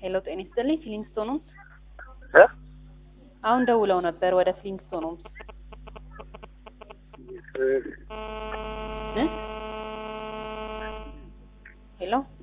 ሄሎ ጤና ይስጥልኝ ፍሊንግስቶን እ አሁን ደውለው ነበር ወደ ፍሊንግስቶን ሄሎ